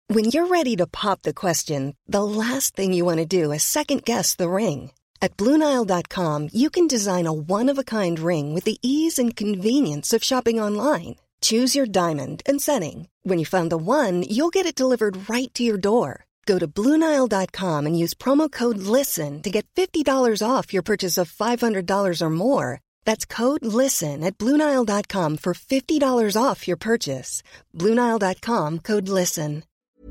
When you're ready to pop the question, the last thing you want to do is second-guess the ring. At BlueNile.com, you can design a one-of-a-kind ring with the ease and convenience of shopping online. Choose your diamond and setting. When you find the one, you'll get it delivered right to your door. Go to BlueNile.com and use promo code LISTEN to get $50 off your purchase of $500 or more. That's code LISTEN at BlueNile.com for $50 off your purchase. BlueNile.com, code LISTEN.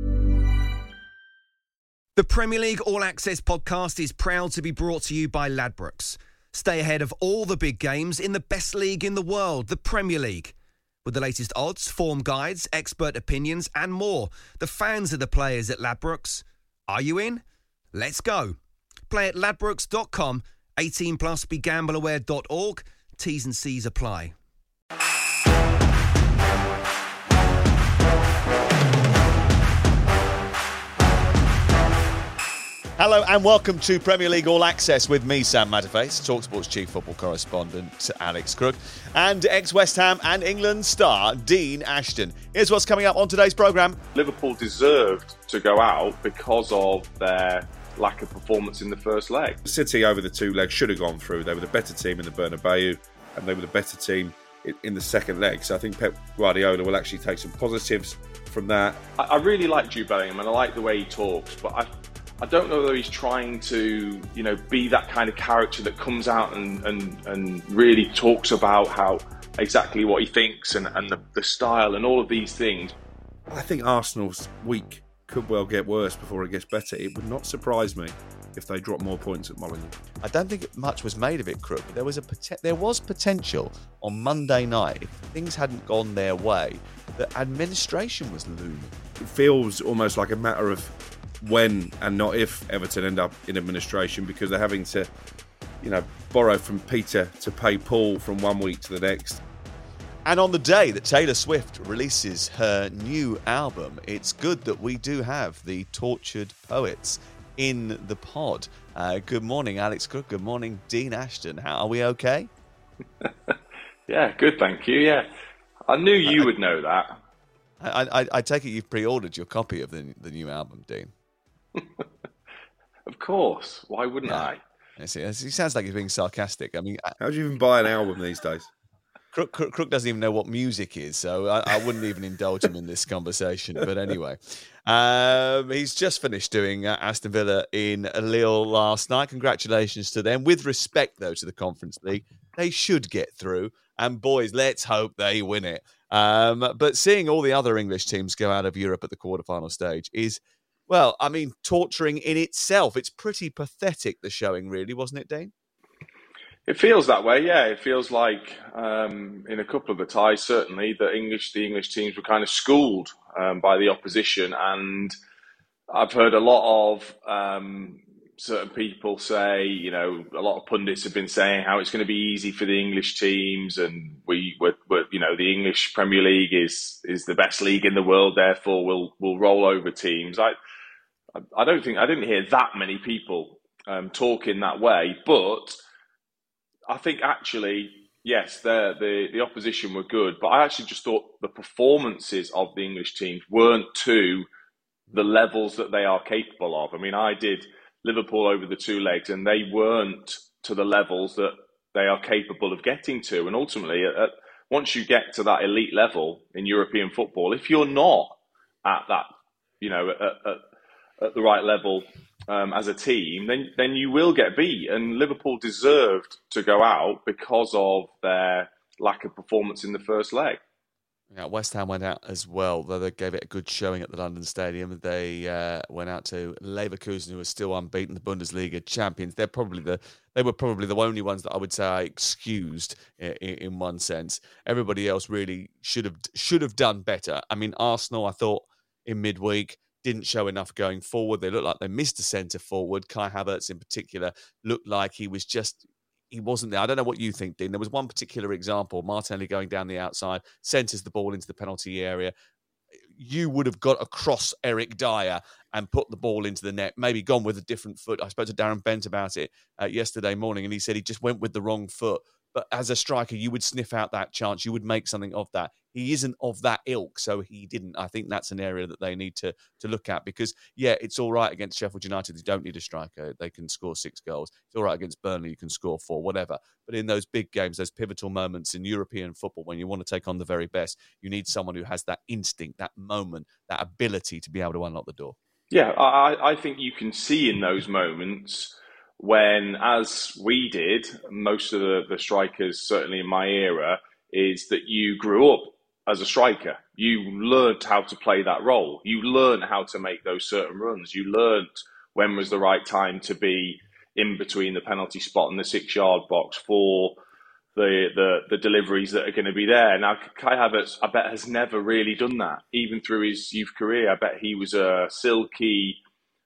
The Premier League All Access podcast is proud to be brought to you by Ladbrokes. Stay ahead of all the big games in the best league in the world, the Premier League. With the latest odds, form guides, expert opinions and more, the fans are the players at Ladbrokes. Are you in? Let's go. Play at ladbrokes.com, 18 plus, begambleaware.org. T's and C's apply. Hello and welcome to Premier League All Access with me, Sam Matterface, TalkSport's chief football correspondent, Alex Crook, and ex-West Ham and England star, Dean Ashton. Here's what's coming up on today's programme. Liverpool deserved to go out because of their lack of performance in the first leg. City over the two legs should have gone through. They were the better team in the Bernabeu and they were the better team in the second leg. So I think Pep Guardiola will actually take some positives from that. I really like Jude Bellingham and I like the way he talks, but I don't know whether he's trying to, be that kind of character that comes out and really talks about how exactly what he thinks and the style and all of these things. I think Arsenal's week could well get worse before it gets better. It would not surprise me if they drop more points at Molineux. I don't think much was made of it, Crook, but there was potential on Monday night, if things hadn't gone their way, that administration was looming. It feels almost like a matter of when and not if Everton end up in administration, because they're having to, borrow from Peter to pay Paul from one week to the next. And on the day that Taylor Swift releases her new album, it's good that we do have the Tortured Poets in the pod. Good morning, Alex Crook. Good morning, Dean Ashton. How are we okay? Yeah, good, thank you. Yeah, I knew you would know that. I take it you've pre-ordered your copy of the new album, Dean. Of course. Why wouldn't I? He sounds like he's being sarcastic. I mean, how do you even buy an album these days? Crook doesn't even know what music is, so I wouldn't even indulge him in this conversation. But anyway, he's just finished doing Aston Villa in Lille last night. Congratulations to them. With respect, though, to the Conference League, they should get through. And boys, let's hope they win it. But seeing all the other English teams go out of Europe at the quarterfinal stage is, well, I mean, torturing in itself. It's pretty pathetic, the showing, really, wasn't it, Dane? It feels that way, yeah. It feels like in a couple of the ties, certainly, the English teams were kind of schooled by the opposition. And I've heard a lot of certain people say, a lot of pundits have been saying how it's going to be easy for the English teams, and we're the English Premier League is the best league in the world, therefore we'll roll over teams. I didn't hear that many people talk in that way, but I think actually, yes, the opposition were good, but I actually just thought the performances of the English teams weren't to the levels that they are capable of. I mean, I did Liverpool over the two legs, and they weren't to the levels that they are capable of getting to. And ultimately, once you get to that elite level in European football, if you're not at that, at the right level as a team, then you will get beat. And Liverpool deserved to go out because of their lack of performance in the first leg. Yeah, West Ham went out as well, though they gave it a good showing at the London Stadium. They went out to Leverkusen, who are still unbeaten, the Bundesliga champions. They were probably the only ones that I would say I excused in one sense. Everybody else really should have done better. I mean, Arsenal, I thought in midweek didn't show enough going forward. They looked like they missed a centre forward. Kai Havertz in particular looked like he wasn't there. I don't know what you think, Dean. There was one particular example, Martinelli going down the outside, centres the ball into the penalty area. You would have got across Eric Dyer and put the ball into the net, maybe gone with a different foot. I spoke to Darren Bent about it yesterday morning, and he said he just went with the wrong foot But as a striker, you would sniff out that chance. You would make something of that. He isn't of that ilk, so he didn't. I think that's an area that they need to look at because, yeah, it's all right against Sheffield United. You don't need a striker. They can score 6 goals. It's all right against Burnley. You can score 4, whatever. But in those big games, those pivotal moments in European football, when you want to take on the very best, you need someone who has that instinct, that moment, that ability to be able to unlock the door. Yeah, I think you can see in those moments when, as we did, most of the strikers, certainly in my era, is that you grew up as a striker. You learned how to play that role. You learned how to make those certain runs. You learned when was the right time to be in between the penalty spot and the 6-yard box for the deliveries that are going to be there. Now, Kai Havertz, I bet, has never really done that. Even through his youth career, I bet he was a silky,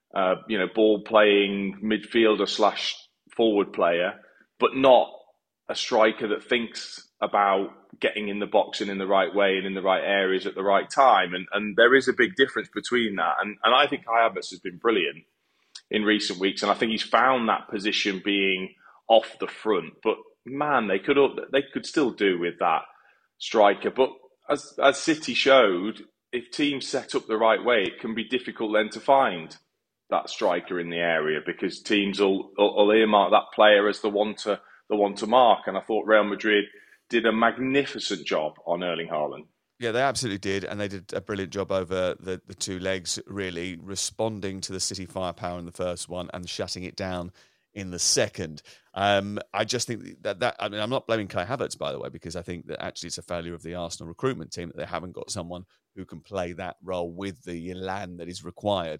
ball-playing midfielder / forward player, but not a striker that thinks about getting in the box and in the right way and in the right areas at the right time. And there is a big difference between that. And I think Kai Havertz has been brilliant in recent weeks. And I think he's found that position being off the front. But man, they could still do with that striker. But as City showed, if teams set up the right way, it can be difficult then to find that striker in the area because teams will earmark that player as the one to mark. And I thought Real Madrid did a magnificent job on Erling Haaland. Yeah, they absolutely did, and they did a brilliant job over the 2 legs, really, responding to the City firepower in the first one and shutting it down in the second. I just think that I mean, I'm not blaming Kai Havertz, by the way, because I think that actually it's a failure of the Arsenal recruitment team that they haven't got someone who can play that role with the elan that is required.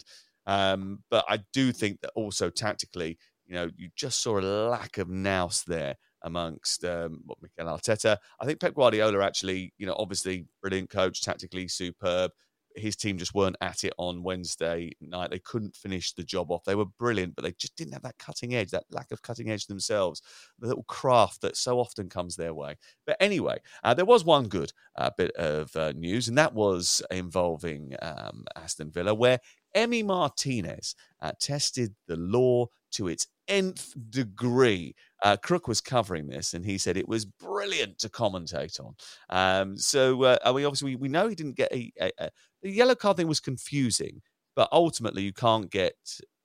But I do think that also tactically, you just saw a lack of nous there amongst Mikel Arteta. I think Pep Guardiola actually, obviously brilliant coach, tactically superb. His team just weren't at it on Wednesday night. They couldn't finish the job off. They were brilliant, but they just didn't have that cutting edge, that lack of cutting edge themselves, the little craft that so often comes their way. But anyway, there was one good bit of news, and that was involving Aston Villa, where Emi Martinez tested the law to its nth degree. Crook was covering this, and he said it was brilliant to commentate on. We know he didn't get the yellow card thing was confusing, but ultimately you can get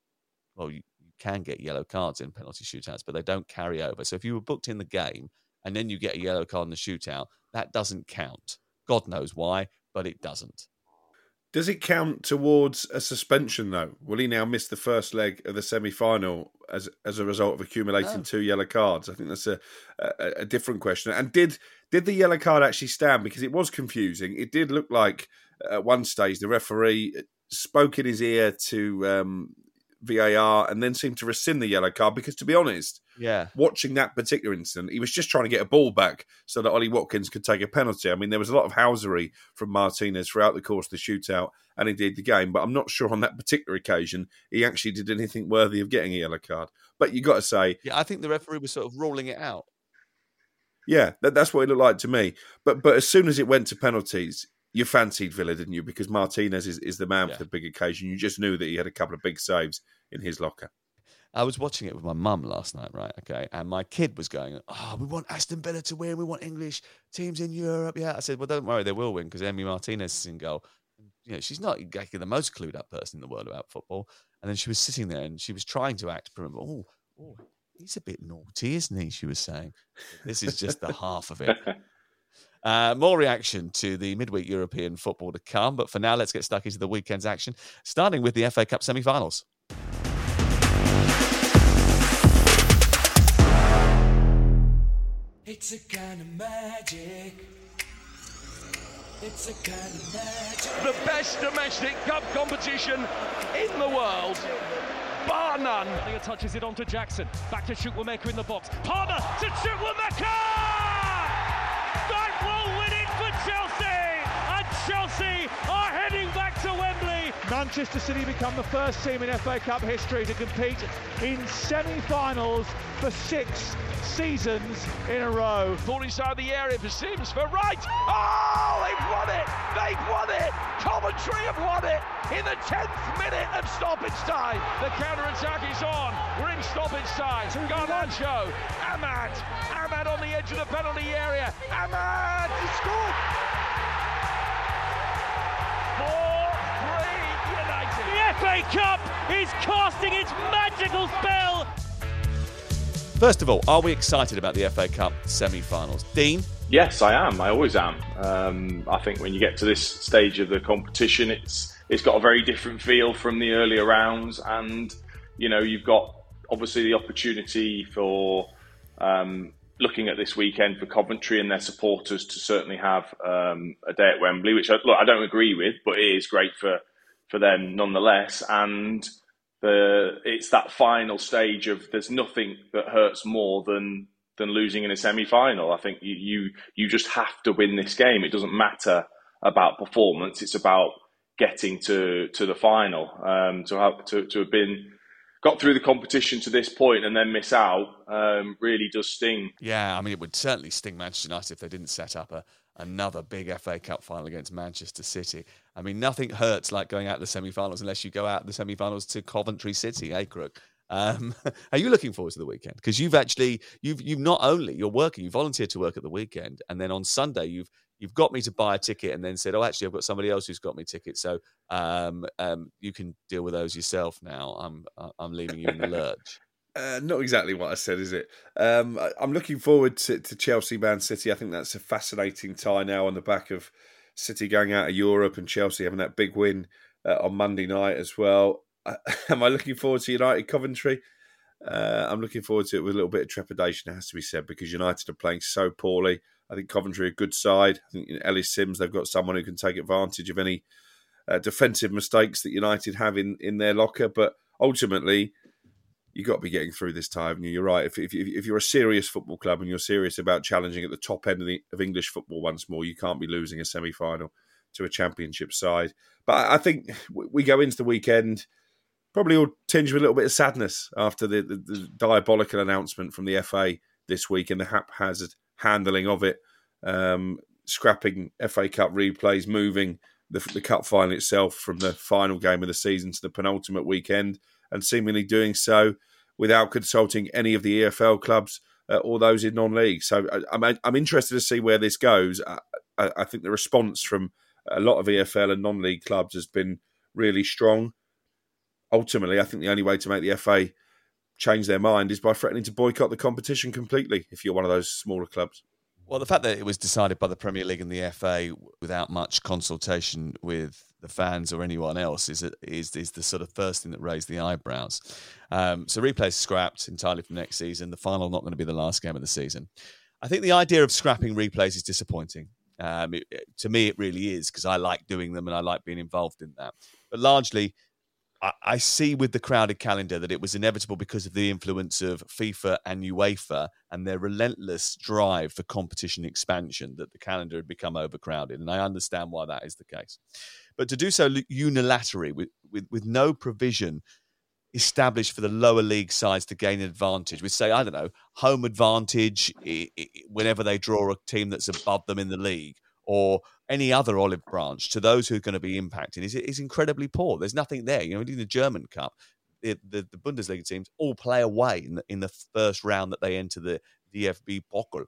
yellow cards in penalty shootouts, but they don't carry over. So if you were booked in the game and then you get a yellow card in the shootout, that doesn't count. God knows why, but it doesn't. Does it count towards a suspension, though? Will he now miss the first leg of the semi-final as a result of accumulating 2 yellow cards? I think that's a different question. And did the yellow card actually stand? Because it was confusing. It did look like at one stage the referee spoke in his ear to VAR and then seemed to rescind the yellow card because, to be honest, watching that particular incident, he was just trying to get a ball back so that Ollie Watkins could take a penalty. I mean, there was a lot of housery from Martinez throughout the course of the shootout and indeed the game, but I'm not sure on that particular occasion he actually did anything worthy of getting a yellow card. But you got to say... Yeah, I think the referee was sort of ruling it out. Yeah, that's what it looked like to me. But as soon as it went to penalties, you fancied Villa, didn't you? Because Martinez is the man for the big occasion. You just knew that he had a couple of big saves in his locker. I was watching it with my mum last night, right? Okay. And my kid was going, we want Aston Villa to win. We want English teams in Europe. Yeah. I said, well, don't worry, they will win because Emi Martinez is in goal. She's not exactly the most clued up person in the world about football. And then she was sitting there and she was trying to act prim. Oh, he's a bit naughty, isn't he? She was saying. This is just the half of it. More reaction to the midweek European football to come. But for now, let's get stuck into the weekend's action, starting with the FA Cup semi-finals. It's a kind of magic. It's a kind of magic. The best domestic cup competition in the world, bar none. He touches it onto Jackson. Back to Chukwuemeka in the box. Palmer to Chukwuemeka! That will win it for Chelsea! And Chelsea are heading back to Wembley Manchester City become the first team in FA Cup history to compete in semi-finals for 6 seasons in a row. Ball inside the area for Sims for right. Oh, they've won it! They've won it! Coventry have won it in the 10th minute of stoppage time. The counter-attack is on. We're in stoppage time. Garnacho, Ahmad on the edge of the penalty area. Ahmad, he scored! 4-3 United. The FA Cup is casting its magical spell. First of all, are we excited about the FA Cup semi-finals? Dean? Yes, I am. I always am. I think when you get to this stage of the competition, it's got a very different feel from the earlier rounds, and you've got obviously the opportunity for looking at this weekend for Coventry and their supporters to certainly have a day at Wembley, which I don't agree with, but it is great for them nonetheless. And it's that final stage of there's nothing that hurts more than losing in a semi-final. I think you just have to win this game. It doesn't matter about performance. It's about getting to the final. To have got through the competition to this point and then miss out really does sting. Yeah, I mean, it would certainly sting Manchester United if they didn't set up another big FA Cup final against Manchester City. I mean, nothing hurts like going out the semi-finals unless you go out the semi-finals to Coventry City, Crook? Are you looking forward to the weekend? Because you've not only, you're working, you volunteered to work at the weekend, and then on Sunday you've got me to buy a ticket and then said, oh, actually, I've got somebody else who's got me tickets. So you can deal with those yourself now. I'm leaving you in the lurch. Not exactly what I said, is it? I'm looking forward to Chelsea Man City. I think that's a fascinating tie now on the back of City going out of Europe and Chelsea having that big win on Monday night as well. Am I looking forward to United Coventry? I'm looking forward to it with a little bit of trepidation, it has to be said, because United are playing so poorly. I think Coventry are a good side. I think Ellis Sims, they've got someone who can take advantage of any defensive mistakes that United have in their locker. But ultimately, you've got to be getting through this tie, haven't you? You're right. If you're a serious football club and you're serious about challenging at the top end of English football once more, you can't be losing a semi-final to a championship side. But I think we go into the weekend probably all tinged with a little bit of sadness after the diabolical announcement from the FA this week and the haphazard handling of it, scrapping FA Cup replays, moving the cup final itself from the final game of the season to the penultimate weekend, and seemingly doing so without consulting any of the EFL clubs or those in non-league. So I'm interested to see where this goes. I think the response from a lot of EFL and non-league clubs has been really strong. Ultimately, I think the only way to make the FA change their mind is by threatening to boycott the competition completely if you're one of those smaller clubs. Well, the fact that it was decided by the Premier League and the FA without much consultation with the fans or anyone else is the sort of first thing that raised the eyebrows. So replays scrapped entirely from next season. The final not going to be the last game of the season. I think the idea of scrapping replays is disappointing. To me, it really is, because I like doing them and I like being involved in that. But largely, I see with the crowded calendar that it was inevitable because of the influence of FIFA and UEFA and their relentless drive for competition expansion that the calendar had become overcrowded. And I understand why that is the case. But to do so unilaterally with no provision established for the lower league sides to gain an advantage, with, say, I don't know, home advantage whenever they draw a team that's above them in the league, or any other olive branch to those who are going to be impacted, is incredibly poor. There's nothing there. In the German Cup, the Bundesliga teams all play away in the first round that they enter the DFB Pokal.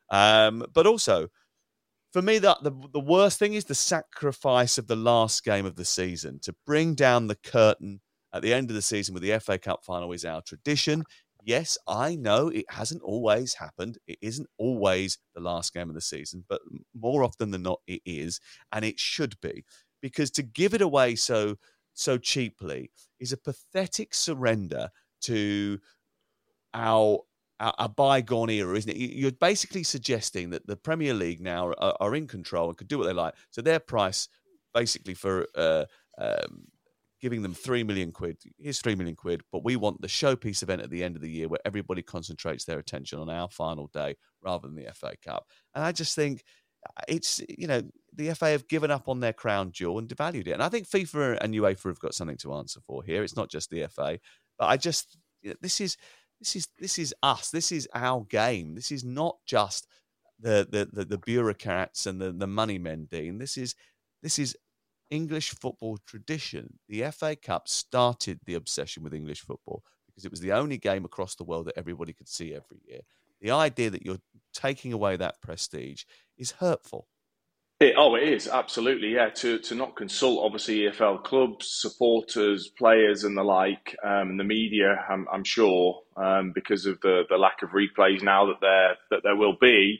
But also, for me, the worst thing is the sacrifice of the last game of the season. To bring down the curtain at the end of the season with the FA Cup final is our tradition. Yes, I know it hasn't always happened. It isn't always the last game of the season, but more often than not, it is, and it should be, because to give it away so cheaply is a pathetic surrender to our bygone era, isn't it? You're basically suggesting that the Premier League now are in control and could do what they like. So their price, basically for giving them 3 million quid. Here's 3 million quid, but we want the showpiece event at the end of the year where everybody concentrates their attention on our final day rather than the FA Cup. And I just think, it's, the FA have given up on their crown jewel and devalued it. And I think FIFA and UEFA have got something to answer for here. It's not just the FA, but I just, this is us. This is our game. This is not just the bureaucrats and the money men, Dean. This is English football tradition. The FA Cup started the obsession with English football because it was the only game across the world that everybody could see every year. The idea that you're taking away that prestige is hurtful. It is, absolutely, yeah. To not consult, obviously, EFL clubs, supporters, players and the like, and the media, I'm sure, because of the lack of replays now that there will be,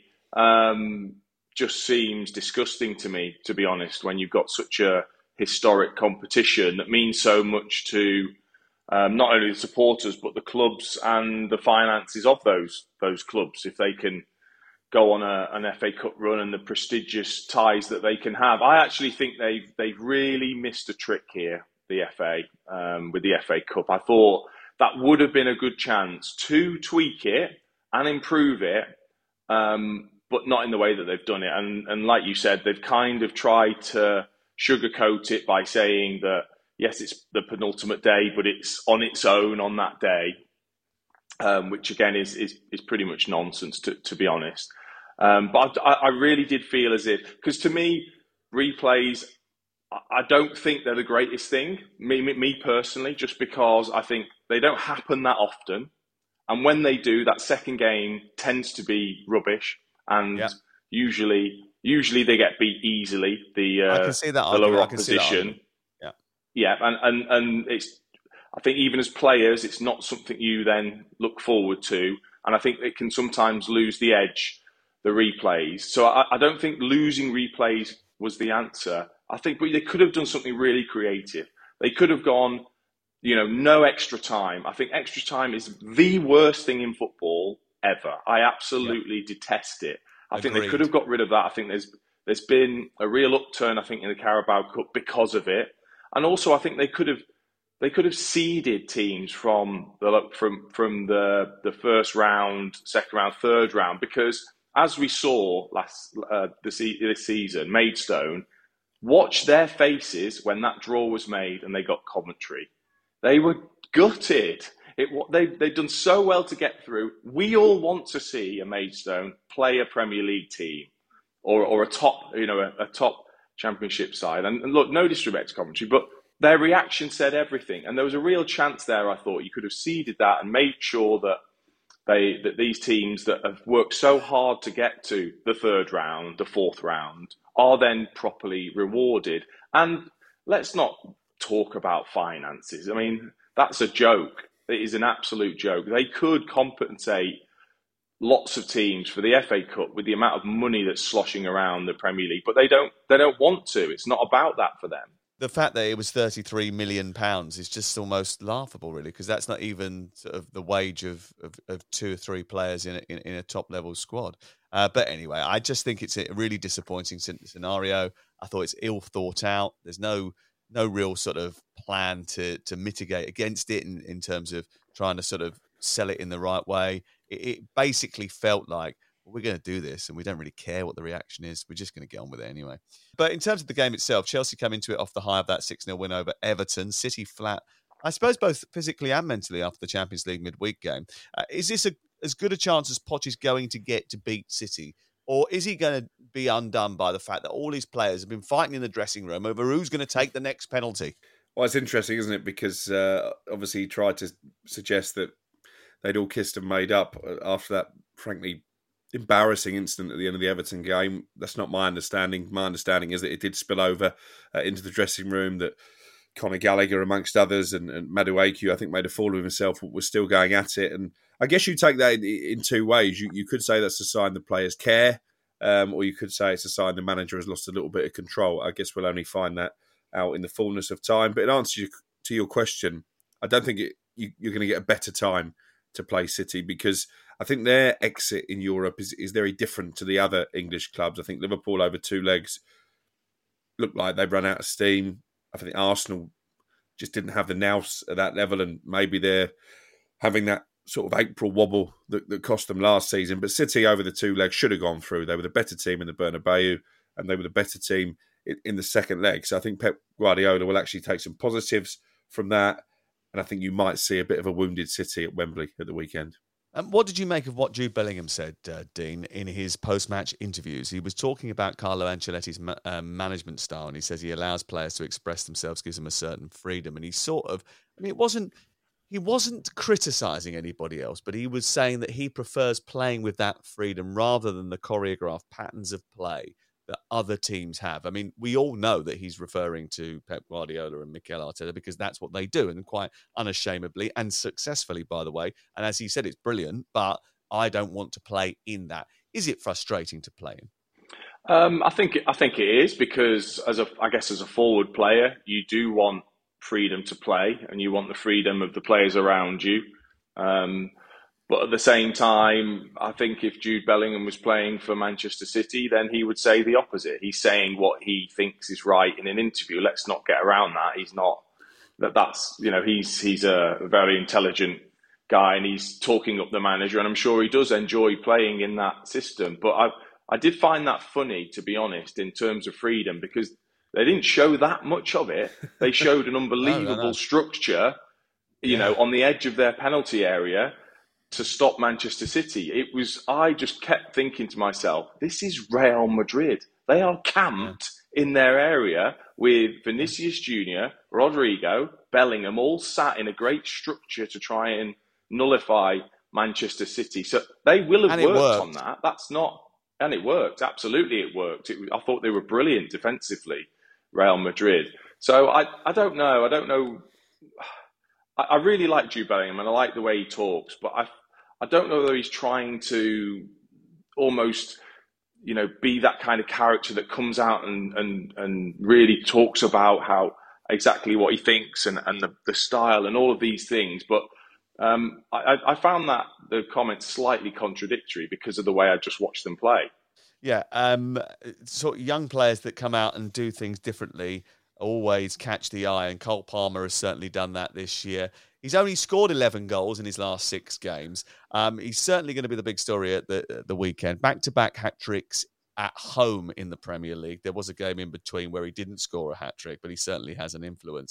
just seems disgusting to me, to be honest, when you've got such a historic competition that means so much to not only the supporters, but the clubs and the finances of those clubs, if they can go on an FA Cup run and the prestigious ties that they can have. I actually think they've really missed a trick here, the FA, with the FA Cup. I thought that would have been a good chance to tweak it and improve it, but not in the way that they've done it. And like you said, they've kind of tried to sugarcoat it by saying that, yes, it's the penultimate day, but it's on its own on that day. Which again is pretty much nonsense, to be honest. But I really did feel as if, because to me, replays, I don't think they're the greatest thing, me personally, just because I think they don't happen that often. And when they do, that second game tends to be rubbish. And usually they get beat easily, I can see that the lower opposition. Yeah, and it's, I think even as players, it's not something you then look forward to. And I think it can sometimes lose the edge, the replays. So I don't think losing replays was the answer. I think they could have done something really creative. They could have gone, no extra time. I think extra time is the worst thing in football ever. I absolutely detest it. I think they could have got rid of that. I think there's been a real upturn, I think, in the Carabao Cup because of it. And also, I think they could have seeded teams from the first round, second round, third round, because as we saw this season, Maidstone, watch their faces when that draw was made and they got Coventry. They were gutted. They've done so well to get through. We all want to see a Maidstone play a Premier League team or a top Championship side. And look, no disrespect to Coventry, but their reaction said everything. And there was a real chance there, I thought. You could have seeded that and made sure that these teams that have worked so hard to get to the third round, the fourth round, are then properly rewarded. And let's not talk about finances. I mean, that's a joke. It is an absolute joke. They could compensate lots of teams for the FA Cup with the amount of money that's sloshing around the Premier League, but they don't want to. It's not about that for them. The fact that it was £33 million is just almost laughable, really, because that's not even sort of the wage of 2 or 3 players in a top-level squad. But anyway, I just think it's a really disappointing scenario. I thought it's ill thought out. There's no real sort of plan to mitigate against it in terms of trying to sort of sell it in the right way. It basically felt like, we're going to do this and we don't really care what the reaction is. We're just going to get on with it anyway. But in terms of the game itself, Chelsea came into it off the high of that 6-0 win over Everton. City flat, I suppose, both physically and mentally after the Champions League midweek game. Is this as good a chance as Poch is going to get to beat City? Or is he going to be undone by the fact that all his players have been fighting in the dressing room over who's going to take the next penalty? Well, it's interesting, isn't it? Because obviously he tried to suggest that they'd all kissed and made up after that, frankly, embarrassing incident at the end of the Everton game. That's not my understanding. My understanding is that it did spill over into the dressing room, that Conor Gallagher, amongst others, and Madueke, I think, made a fool of himself, was still going at it. And I guess you take that in 2 ways. You could say that's a sign the players care, or you could say it's a sign the manager has lost a little bit of control. I guess we'll only find that out in the fullness of time. But in answer to your question, I don't think you're going to get a better time to play City, because I think their exit in Europe is very different to the other English clubs. I think Liverpool over 2 legs looked like they've run out of steam. I think Arsenal just didn't have the nous at that level, and maybe they're having that sort of April wobble that cost them last season. But City over the 2 legs should have gone through. They were the better team in the Bernabeu, and they were the better team in the second leg. So I think Pep Guardiola will actually take some positives from that. And I think you might see a bit of a wounded City at Wembley at the weekend. What did you make of what Jude Bellingham said, Dean, in his post-match interviews? He was talking about Carlo Ancelotti's management style, and he says he allows players to express themselves, gives them a certain freedom. And he he wasn't criticising anybody else, but he was saying that he prefers playing with that freedom rather than the choreographed patterns of play that other teams have. I mean, we all know that he's referring to Pep Guardiola and Mikel Arteta because that's what they do, and quite unashamedly and successfully, by the way. And as he said, it's brilliant, but I don't want to play in that. Is it frustrating to play in? I think it is, because as a forward player, you do want freedom to play, and you want the freedom of the players around you. But at the same time, I think if Jude Bellingham was playing for Manchester City, then he would say the opposite. He's saying what he thinks is right in an interview. Let's not get around that. He's not he's a very intelligent guy, and he's talking up the manager, and I'm sure he does enjoy playing in that system. But I did find that funny, to be honest, in terms of freedom, because they didn't show that much of it. They showed an unbelievable structure, on the edge of their penalty area to stop Manchester City. I just kept thinking to myself, this is Real Madrid. They are camped in their area with Vinicius Jr., Rodrigo, Bellingham, all sat in a great structure to try and nullify Manchester City. So they will have worked on that. And it worked. Absolutely, it worked. I thought they were brilliant defensively, Real Madrid. So I don't know. I really like Jude Bellingham, and I like the way he talks, but I don't know whether he's trying to almost, be that kind of character that comes out and really talks about how exactly what he thinks and the style and all of these things. But I found that the comments slightly contradictory because of the way I just watched them play. Yeah, sort of young players that come out and do things differently always catch the eye, and Cole Palmer has certainly done that this year. He's only scored 11 goals in his last 6 games. He's certainly going to be the big story at the weekend. Back-to-back hat-tricks at home in the Premier League. There was a game in between where he didn't score a hat-trick, but he certainly has an influence.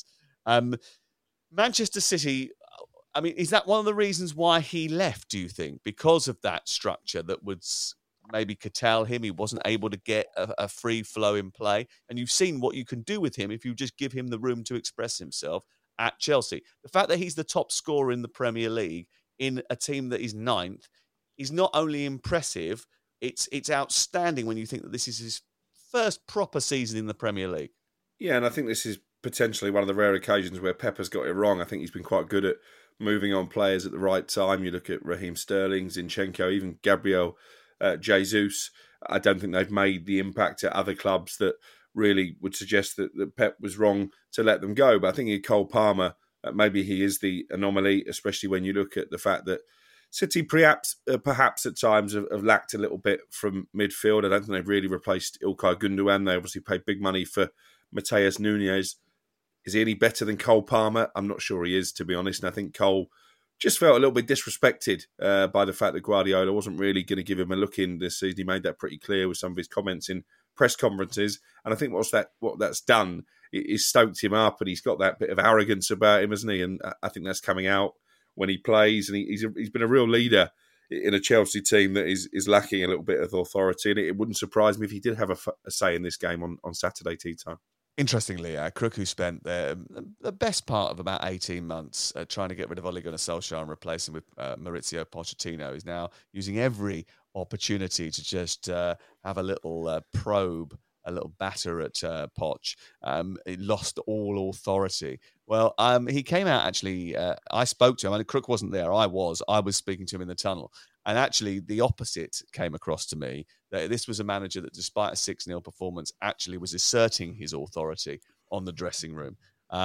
Manchester City, is that one of the reasons why he left, do you think? Because of that structure that would maybe curtail him? He wasn't able to get a free flow in play. And you've seen what you can do with him if you just give him the room to express himself at Chelsea. The fact that he's the top scorer in the Premier League in a team that is 9th is not only impressive, it's outstanding when you think that this is his first proper season in the Premier League. Yeah, and I think this is potentially one of the rare occasions where Pep has got it wrong. I think he's been quite good at moving on players at the right time. You look at Raheem Sterling, Zinchenko, even Gabriel Jesus. I don't think they've made the impact at other clubs that really would suggest that Pep was wrong to let them go. But I think in Cole Palmer, maybe he is the anomaly, especially when you look at the fact that City perhaps at times have lacked a little bit from midfield. I don't think they've really replaced Ilkay Gundogan. They obviously paid big money for Matheus Nunes. Is he any better than Cole Palmer? I'm not sure he is, to be honest. And I think Cole just felt a little bit disrespected by the fact that Guardiola wasn't really going to give him a look in this season. He made that pretty clear with some of his comments in press conferences. And I think what that's done is stoked him up, and he's got that bit of arrogance about him, hasn't he? And I think that's coming out when he plays. And he's been a real leader in a Chelsea team that is lacking a little bit of authority. And it wouldn't surprise me if he did have a say in this game on Saturday tea time. Interestingly, Crook, who spent the best part of about 18 months trying to get rid of Ole Gunnar Solskjaer and replace him with Maurizio Pochettino, is now using every opportunity to just have a little probe, a little batter at Poch. He lost all authority. Well, he came out, actually, I spoke to him. Crook wasn't there, I was speaking to him in the tunnel. And actually, the opposite came across to me, that this was a manager that, despite a 6-0 performance, actually was asserting his authority on the dressing room.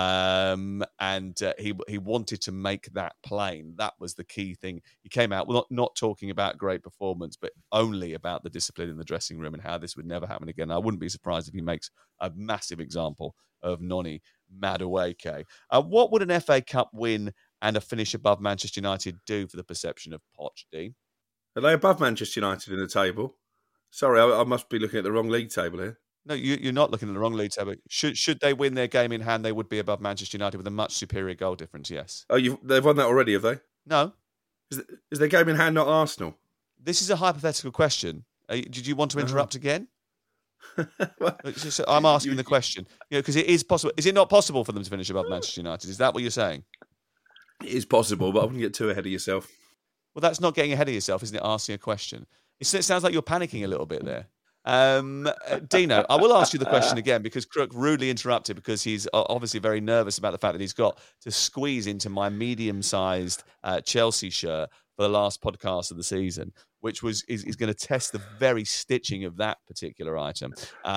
He wanted to make that plain. That was the key thing. He came out not talking about great performance, but only about the discipline in the dressing room and how this would never happen again. I wouldn't be surprised if he makes a massive example of Noni Madueke. What would an FA Cup win and a finish above Manchester United do for the perception of Poch, Dean? Are they above Manchester United in the table? Sorry, I must be looking at the wrong league table here. No, you're not looking at the wrong league table. Should they win their game in hand, they would be above Manchester United with a much superior goal difference, yes. Oh, they've won that already, have they? No. Is their game in hand not Arsenal? This is a hypothetical question. Did you want to interrupt again? Well, I'm asking the question. Because it is possible. Is it not possible for them to finish above Manchester United? Is that what you're saying? It is possible, but I wouldn't get too ahead of yourself. Well, that's not getting ahead of yourself, isn't it? Asking a question. It sounds like you're panicking a little bit there. Dino, I will ask you the question again because Crook rudely interrupted because he's obviously very nervous about the fact that he's got to squeeze into my medium-sized Chelsea shirt for the last podcast of the season, which is going to test the very stitching of that particular item.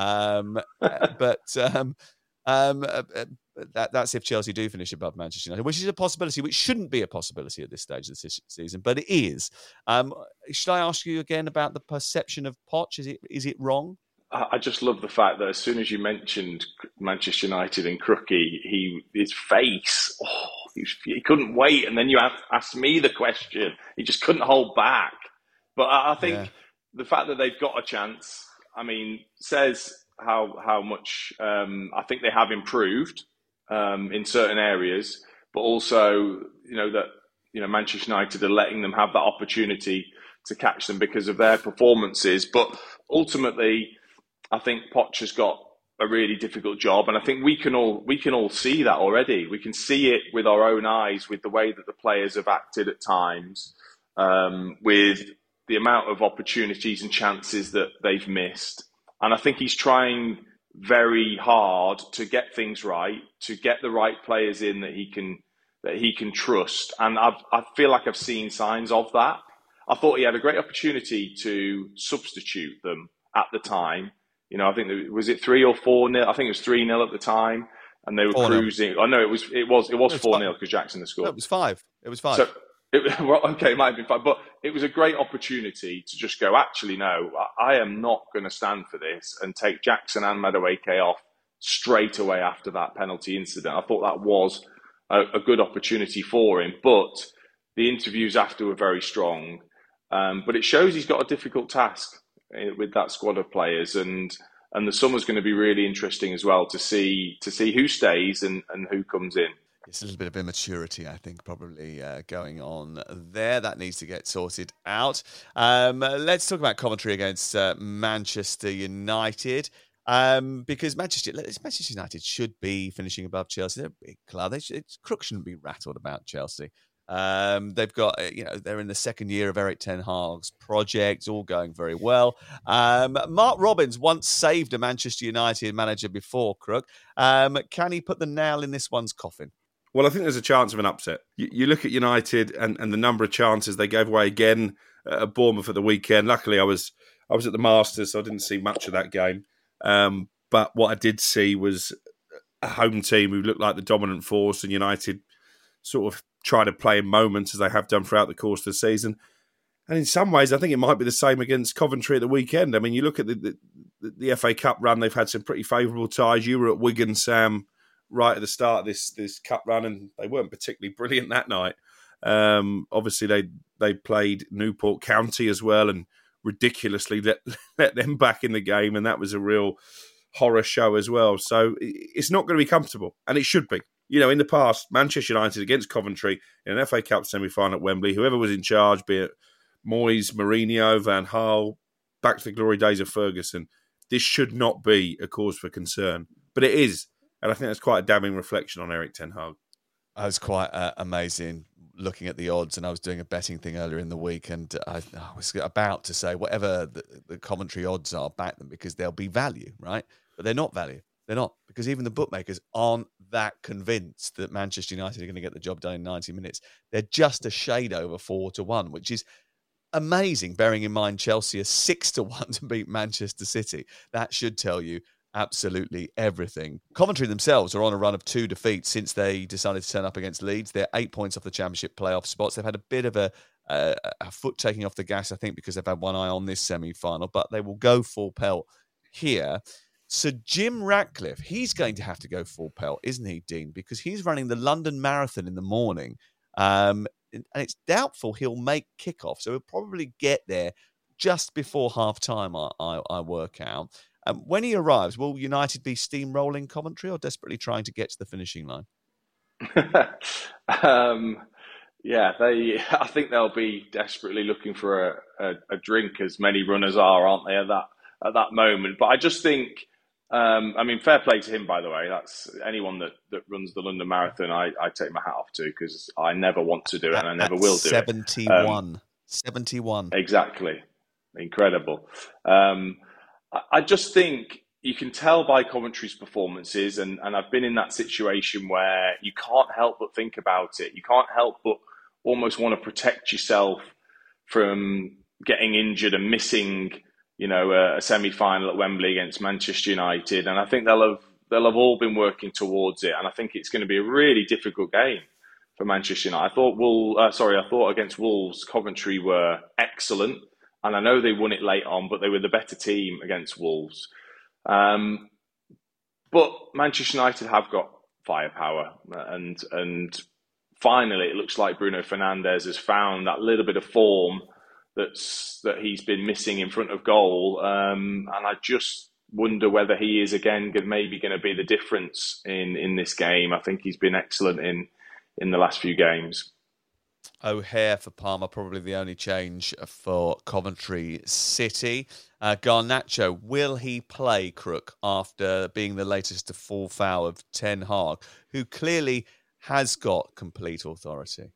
That's if Chelsea do finish above Manchester United, which is a possibility, which shouldn't be a possibility at this stage of the season, but it is. Should I ask you again about the perception of Poch? Is it wrong? I just love the fact that as soon as you mentioned Manchester United and Crookie, his face, he couldn't wait. And then you asked me the question. He just couldn't hold back. But I think the fact that they've got a chance, says how much I think they have improved in certain areas, but also, that Manchester United are letting them have that opportunity to catch them because of their performances. But ultimately, I think Poch has got a really difficult job, and I think we can all see that already. We can see it with our own eyes, with the way that the players have acted at times, with the amount of opportunities and chances that they've missed. And I think he's trying very hard to get things right, to get the right players in that he can trust. And I feel like I've seen signs of that. I thought he had a great opportunity to substitute them at the time. I think was it 3 or 4-0? I think it was 3-0 at the time, and they were 4-0. Cruising. Oh no, it was 4-0 because Jackson had scored. No, it was 5. It was 5. So, it might have been 5, but it was a great opportunity to just go, actually, no, I am not going to stand for this, and take Jackson and Madueke off straight away after that penalty incident. I thought that was a good opportunity for him, but the interviews after were very strong. But it shows he's got a difficult task with that squad of players, and the summer's going to be really interesting as well to see who stays and who comes in. It's a little bit of immaturity, I think, probably going on there. That needs to get sorted out. Let's talk about Coventry against Manchester United. Because Manchester United should be finishing above Chelsea. They're a big club. Crook shouldn't be rattled about Chelsea. They've got, they're in the second year of Eric Ten Hag's project, all going very well. Mark Robins once saved a Manchester United manager before, Crook. Can he put the nail in this one's coffin? Well, I think there's a chance of an upset. You look at United and the number of chances they gave away again at Bournemouth at the weekend. Luckily, I was at the Masters, so I didn't see much of that game. But what I did see was a home team who looked like the dominant force, and United sort of try to play in moments as they have done throughout the course of the season. And in some ways, I think it might be the same against Coventry at the weekend. I mean, you look at the FA Cup run, they've had some pretty favourable ties. You were at Wigan, Sam, right at the start of this cup run, and they weren't particularly brilliant that night. Obviously, they played Newport County as well and ridiculously let them back in the game, and that was a real horror show as well. So it's not going to be comfortable, and it should be. In the past, Manchester United against Coventry in an FA Cup semi-final at Wembley, whoever was in charge, be it Moyes, Mourinho, Van Gaal, back to the glory days of Ferguson, this should not be a cause for concern. But it is. And I think that's quite a damning reflection on Eric Ten Hag. I was quite amazing looking at the odds, and I was doing a betting thing earlier in the week, and I was about to say whatever the commentary odds are, back them, because they'll be value, right? But they're not value. They're not, because even the bookmakers aren't that convinced that Manchester United are going to get the job done in 90 minutes. They're just a shade over 4-1, which is amazing, bearing in mind Chelsea are 6-1 to beat Manchester City. That should tell you absolutely everything. Coventry themselves are on a run of 2 defeats since they decided to turn up against Leeds. They're 8 points off the Championship playoff spots. They've had a bit of a foot taking off the gas, I think, because they've had one eye on this semi-final, but they will go full pelt here. So Jim Ratcliffe, he's going to have to go full pelt, isn't he, Dean? Because he's running the London Marathon in the morning, And it's doubtful he'll make kickoff, so he'll probably get there just before half-time, I work out. When he arrives, will United be steamrolling Coventry or desperately trying to get to the finishing line? I think they'll be desperately looking for a drink, as many runners are, aren't they, at that moment. But I just think, fair play to him, by the way. That's anyone that runs the London Marathon, I take my hat off to, because I never want to do it and I never will do 71. it. 71. Exactly. Incredible. I just think you can tell by Coventry's performances, and I've been in that situation where you can't help but think about it. You can't help but almost want to protect yourself from getting injured and missing, a semi-final at Wembley against Manchester United. And I think they'll have all been working towards it. And I think it's going to be a really difficult game for Manchester United. I thought against Wolves, Coventry were excellent. And I know they won it late on, but they were the better team against Wolves. But Manchester United have got firepower, and finally it looks like Bruno Fernandes has found that little bit of form that he's been missing in front of goal. And I just wonder whether he is again maybe going to be the difference in this game. I think he's been excellent in the last few games. O'Hare for Palmer, probably the only change for Coventry City. Garnacho, will he play, Crook, after being the latest to fall foul of Ten Hag, who clearly has got complete authority?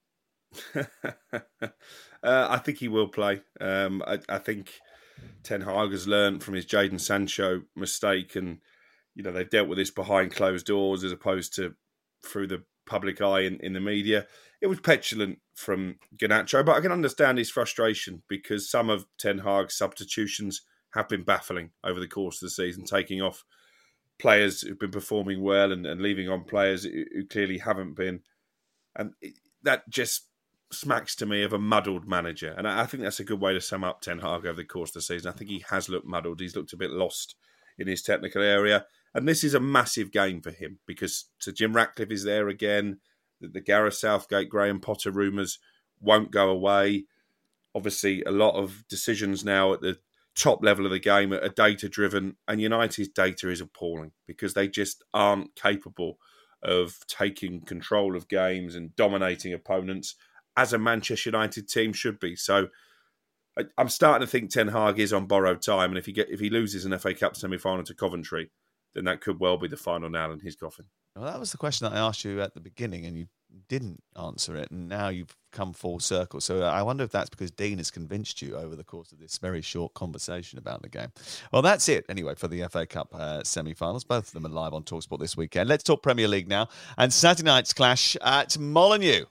I think he will play. I think Ten Hag has learned from his Jadon Sancho mistake, and they've dealt with this behind closed doors as opposed to through the public eye in the media. It was petulant from Garnacho, but I can understand his frustration because some of Ten Hag's substitutions have been baffling over the course of the season, taking off players who've been performing well and leaving on players who clearly haven't been. And that just smacks to me of a muddled manager. And I think that's a good way to sum up Ten Hag over the course of the season. I think he has looked muddled. He's looked a bit lost in his technical area. And this is a massive game for him because Sir Jim Ratcliffe is there again. The Gareth Southgate, Graham Potter rumours won't go away. Obviously, a lot of decisions now at the top level of the game are data-driven, and United's data is appalling because they just aren't capable of taking control of games and dominating opponents as a Manchester United team should be. So I'm starting to think Ten Hag is on borrowed time, and if he loses an FA Cup semi-final to Coventry, then that could well be the final nail in his coffin. Well, that was the question that I asked you at the beginning, and you didn't answer it, and now you've come full circle. So I wonder if that's because Dean has convinced you over the course of this very short conversation about the game. Well, that's it, anyway, for the FA Cup semi-finals. Both of them are live on TalkSport this weekend. Let's talk Premier League now, and Saturday night's clash at Molineux.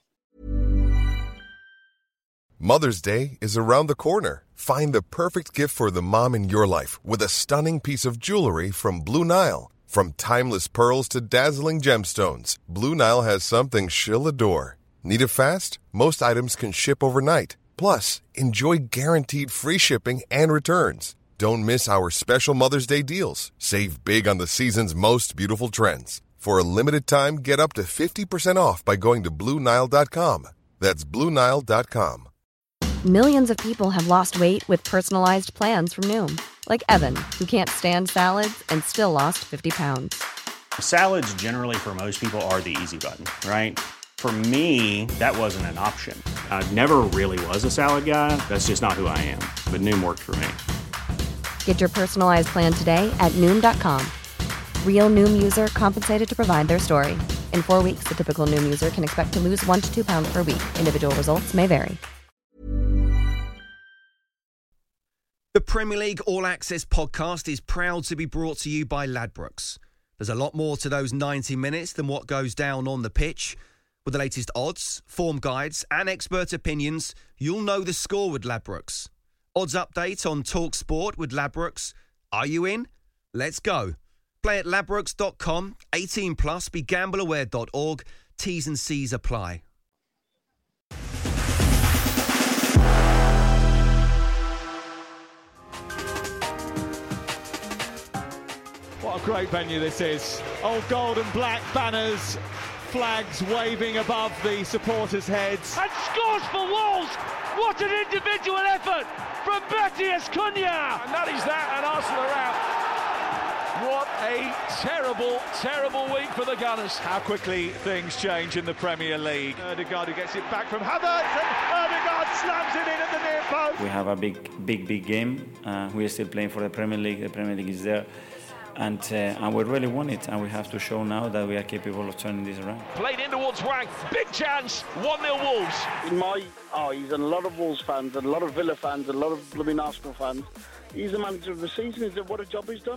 Mother's Day is around the corner. Find the perfect gift for the mom in your life with a stunning piece of jewelry from Blue Nile. From timeless pearls to dazzling gemstones, Blue Nile has something she'll adore. Need it fast? Most items can ship overnight. Plus, enjoy guaranteed free shipping and returns. Don't miss our special Mother's Day deals. Save big on the season's most beautiful trends. For a limited time, get up to 50% off by going to BlueNile.com. That's BlueNile.com. Millions of people have lost weight with personalized plans from Noom. Like Evan, who can't stand salads and still lost 50 pounds. Salads generally for most people are the easy button, right? For me, that wasn't an option. I never really was a salad guy. That's just not who I am. But Noom worked for me. Get your personalized plan today at Noom.com. Real Noom user compensated to provide their story. In 4 weeks, the typical Noom user can expect to lose 1 to 2 pounds per week. Individual results may vary. The Premier League All Access podcast is proud to be brought to you by Ladbrokes. There's a lot more to those 90 minutes than what goes down on the pitch. With the latest odds, form guides and expert opinions, you'll know the score with Ladbrokes. Odds update on TalkSport with Ladbrokes. Are you in? Let's go. Play at ladbrokes.com, 18 plus, begambleaware.org. T's and C's apply. What a great venue this is. Old gold and black banners flags waving above the supporters' heads. And scores for Wolves! What an individual effort from Batias Cunha! And that is that, and Arsenal are out. What a terrible, terrible week for the Gunners. How quickly things change in the Premier League. Ødegaard who gets it back from Havertz, and Ødegaard slams it in at the near post. We have a big game. We are still playing for the Premier League. The Premier League is there. And we really want it, and we have to show now that we are capable of turning this around. Played in towards Wang, big chance, 1-0 Wolves. In my eyes, and a lot of Wolves fans, and a lot of Villa fans, and a lot of blooming Arsenal fans, he's the manager of the season. What a job he's done.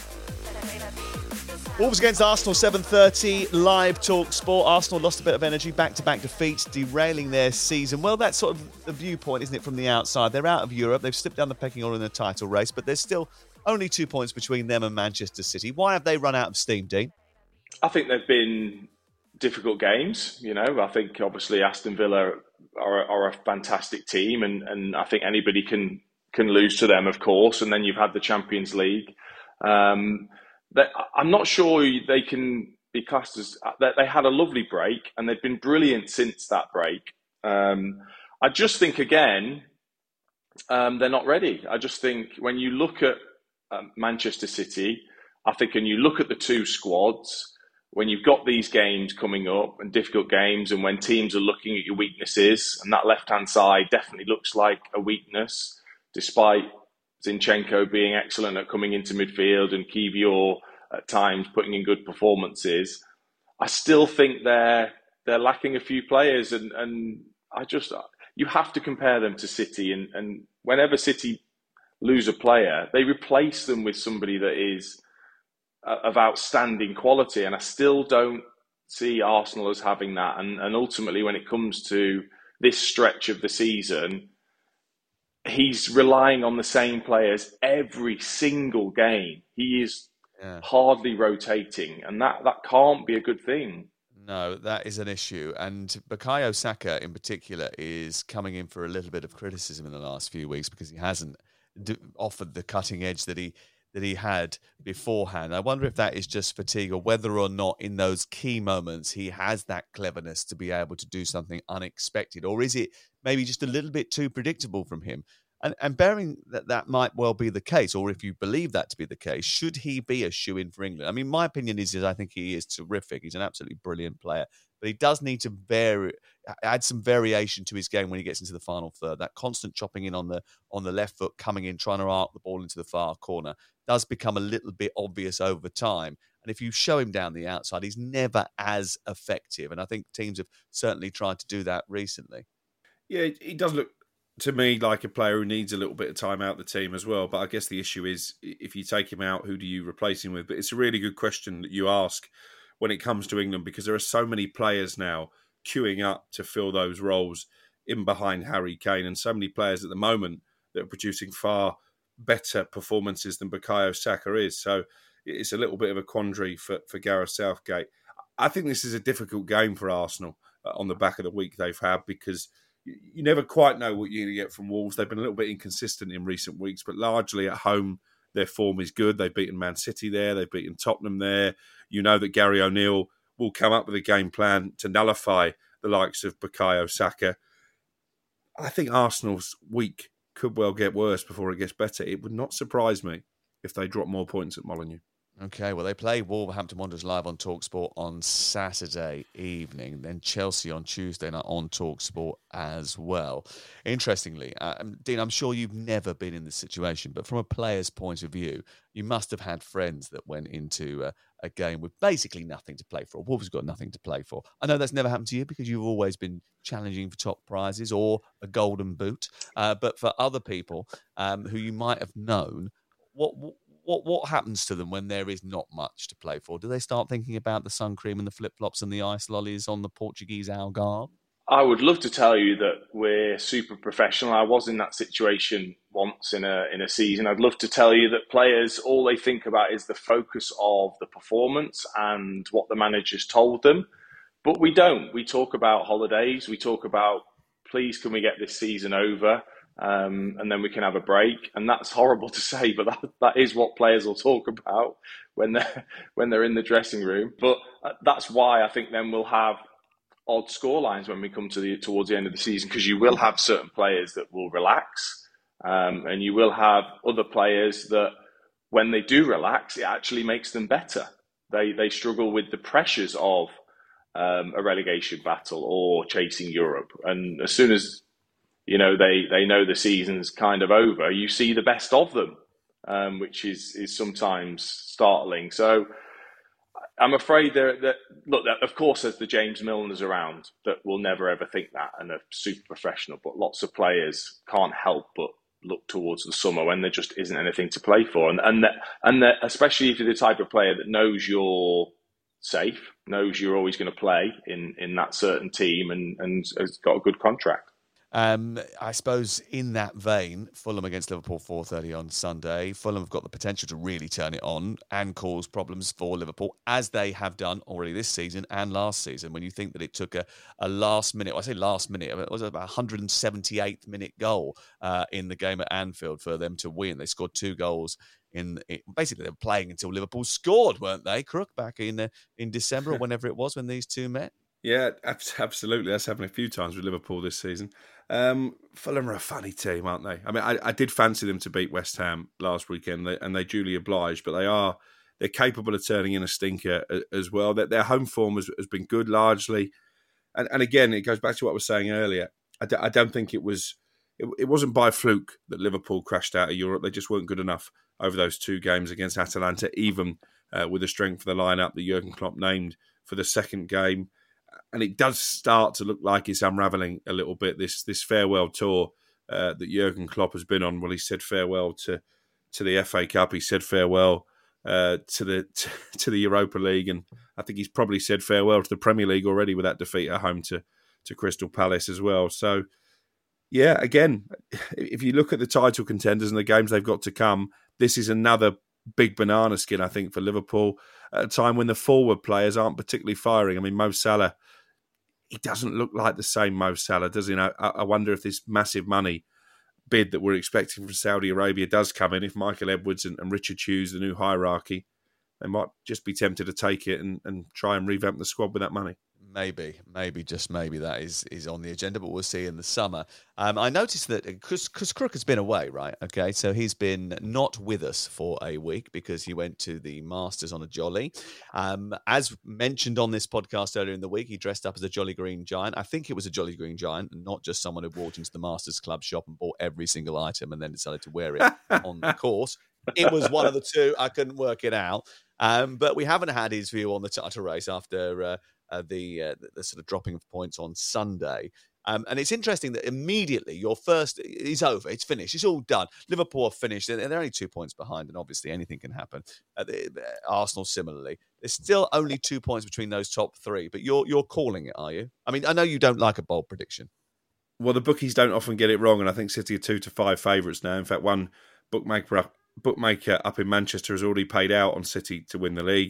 Wolves against Arsenal, 7:30, live talk sport. Arsenal lost a bit of energy, back-to-back defeats, derailing their season. Well, that's sort of the viewpoint, isn't it, from the outside? They're out of Europe. They've slipped down the pecking order in the title race, but there's still only 2 points between them and Manchester City. Why have they run out of steam, Dean? I think they've been difficult games. I think obviously Aston Villa are a fantastic team, and I think anybody can lose to them, of course. And then you've had the Champions League. I'm not sure they can be classed as... They had a lovely break, and they've been brilliant since that break. I just think, again, they're not ready. I just think when you look at Manchester City, I think, and you look at the two squads, when you've got these games coming up and difficult games, and when teams are looking at your weaknesses, and that left-hand side definitely looks like a weakness, despite Zinchenko being excellent at coming into midfield and Kiwior at times putting in good performances, I still think they're lacking a few players, and you have to compare them to City, and whenever City lose a player, they replace them with somebody that is of outstanding quality, and I still don't see Arsenal as having that. And ultimately, when it comes to this stretch of the season, he's relying on the same players every single game. He is hardly rotating, and that can't be a good thing. No, that is an issue. And Bukayo Saka in particular is coming in for a little bit of criticism in the last few weeks because he hasn't offered the cutting edge that he had beforehand. I wonder if that is just fatigue, or whether or not in those key moments he has that cleverness to be able to do something unexpected, or is it maybe just a little bit too predictable from him? And bearing that might well be the case, or if you believe that to be the case, should he be a shoo-in for England? I mean, my opinion is I think he is terrific. He's an absolutely brilliant player, but he does need to add some variation to his game when he gets into the final third. That constant chopping in on the left foot, coming in, trying to arc the ball into the far corner, does become a little bit obvious over time. And if you show him down the outside, he's never as effective. And I think teams have certainly tried to do that recently. Yeah, he does look to me like a player who needs a little bit of time out the team as well. But I guess the issue is, if you take him out, who do you replace him with? But it's a really good question that you ask when it comes to England, because there are so many players now queuing up to fill those roles in behind Harry Kane, and so many players at the moment that are producing far better performances than Bukayo Saka is. So it's a little bit of a quandary for Gareth Southgate. I think this is a difficult game for Arsenal on the back of the week they've had, because you never quite know what you're going to get from Wolves. They've been a little bit inconsistent in recent weeks, but largely at home, their form is good. They've beaten Man City there. They've beaten Tottenham there. You know that Gary O'Neill will come up with a game plan to nullify the likes of Bukayo Saka. I think Arsenal's week could well get worse before it gets better. It would not surprise me if they drop more points at Molineux. Okay, well, they play Wolverhampton Wanderers live on TalkSport on Saturday evening, then Chelsea on Tuesday night on TalkSport as well. Interestingly, Dean, I'm sure you've never been in this situation, but from a player's point of view, you must have had friends that went into a game with basically nothing to play for. Wolves have got nothing to play for. I know that's never happened to you because you've always been challenging for top prizes or a golden boot, but for other people who you might have known, what happens to them when there is not much to play for? Do they start thinking about the sun cream and the flip-flops and the ice lollies on the Portuguese Algarve? I would love to tell you that we're super professional. I was in that situation once in a season. I'd love to tell you that players, all they think about is the focus of the performance and what the manager's told them. But we don't. We talk about holidays. We talk about, please, can we get this season over? and then we can have a break. And that's horrible to say, but that is what players will talk about when they're in the dressing room. But that's why I think then we'll have odd scorelines when we come towards the end of the season, because you will have certain players that will relax, and you will have other players that, when they do relax, it actually makes them better. They struggle with the pressures of a relegation battle or chasing Europe, and as soon as they know the season's kind of over, you see the best of them, which is sometimes startling. So I'm afraid that of course, there's the James Milners around that will never ever think that and are super professional, but lots of players can't help but look towards the summer when there just isn't anything to play for, and especially if you're the type of player that knows you're safe, knows you're always going to play in that certain team, and has got a good contract. I suppose in that vein, Fulham against Liverpool 4:30 on Sunday. Fulham have got the potential to really turn it on and cause problems for Liverpool, as they have done already this season and last season. When you think that it took a last minute, I say last minute, it was about 178th minute goal in the game at Anfield for them to win. They scored 2 goals. Basically, they were playing until Liverpool scored, weren't they, Crook, back in December or whenever it was when these two met? Yeah, absolutely. That's happened a few times with Liverpool this season. Fulham are a funny team, aren't they? I mean, I did fancy them to beat West Ham last weekend, and they duly obliged, but they're capable of turning in a stinker as well. Their home form has been good largely. And again, it goes back to what I was saying earlier. I don't think it wasn't by fluke that Liverpool crashed out of Europe. They just weren't good enough over those 2 games against Atalanta, even with the strength of the lineup that Jurgen Klopp named for the second game. And it does start to look like it's unravelling a little bit, this farewell tour that Jurgen Klopp has been on. Well, he said farewell to the FA Cup. He said farewell to the Europa League. And I think he's probably said farewell to the Premier League already with that defeat at home to Crystal Palace as well. So, yeah, again, if you look at the title contenders and the games they've got to come, this is another big banana skin, I think, for Liverpool at a time when the forward players aren't particularly firing. I mean, Mo Salah, he doesn't look like the same Mo Salah, does he? I wonder if this massive money bid that we're expecting from Saudi Arabia does come in, if Michael Edwards and Richard Hughes, the new hierarchy, they might just be tempted to take it and try and revamp the squad with that money. Maybe, just maybe that is on the agenda, but we'll see in the summer. I noticed that because Crook has been away, right? Okay, so he's been not with us for a week because he went to the Masters on a jolly. As mentioned on this podcast earlier in the week, he dressed up as a Jolly Green Giant. I think it was a Jolly Green Giant, and not just someone who walked into the Masters Club shop and bought every single item and then decided to wear it on the course. It was one of the two. I couldn't work it out. But we haven't had his view on the title race after the sort of dropping of points on Sunday. And it's interesting that immediately your first is over. It's finished. It's all done. Liverpool are finished. They're only 2 points behind, and obviously anything can happen. Arsenal similarly. There's still only 2 points between those top 3, but you're calling it, are you? I mean, I know you don't like a bold prediction. Well, the bookies don't often get it wrong, and I think City are 2 to 5 favourites now. In fact, one bookmaker up in Manchester has already paid out on City to win the league.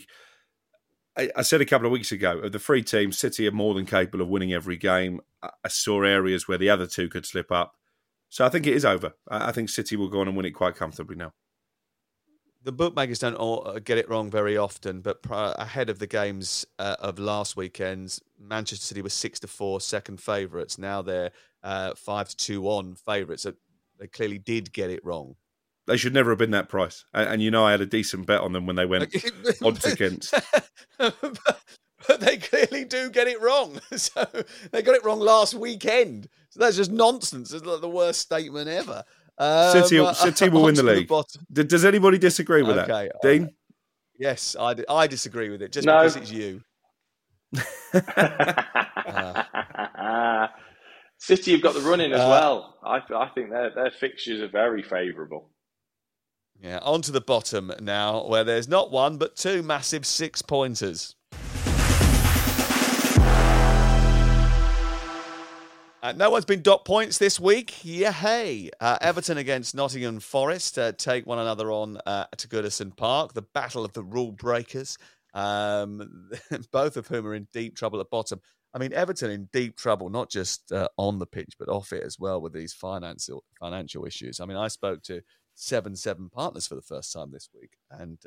I said a couple of weeks ago, of the 3 teams, City are more than capable of winning every game. I saw areas where the other 2 could slip up. So I think it is over. I think City will go on and win it quite comfortably now. The bookmakers don't all get it wrong very often, but ahead of the games of last weekend, Manchester City were 6-4 second favourites. Now they're 5-2 on favourites. So they clearly did get it wrong. They should never have been that price. And I had a decent bet on them when they went odds against. But they clearly do get it wrong. So they got it wrong last weekend. So that's just nonsense. It's like the worst statement ever. City will win the league. Does anybody disagree with that? Dean? Yes, I disagree with it, just because it's you. City have got the run in as well. I think their fixtures are very favourable. Yeah, on to the bottom now, where there's not one, but 2 massive 6-pointers. No one's been dot points this week. Yay! Everton against Nottingham Forest take one another on to Goodison Park. The battle of the rule breakers, both of whom are in deep trouble at bottom. I mean, Everton in deep trouble, not just on the pitch, but off it as well with these financial issues. I mean, I spoke to 7-7 partners for the first time this week. And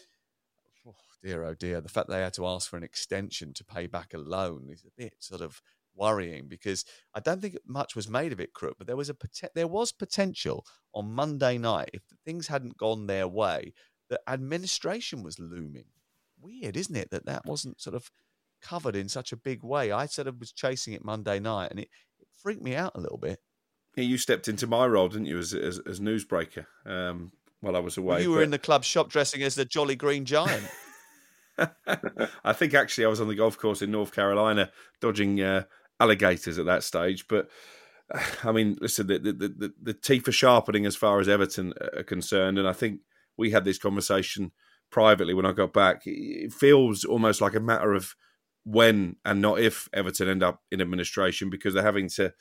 oh dear, the fact they had to ask for an extension to pay back a loan is a bit sort of worrying, because I don't think much was made of it, Crook, but there was potential on Monday night, if things hadn't gone their way, that administration was looming. Weird, isn't it, that wasn't sort of covered in such a big way? I sort of was chasing it Monday night, and it freaked me out a little bit. Yeah, you stepped into my role, didn't you, as newsbreaker while I was away. Well, you were in the club shop dressing as the Jolly Green Giant. I think actually I was on the golf course in North Carolina dodging alligators at that stage. But I mean, listen, the teeth are sharpening as far as Everton are concerned, and I think we had this conversation privately when I got back. It feels almost like a matter of when and not if Everton end up in administration, because they're having to,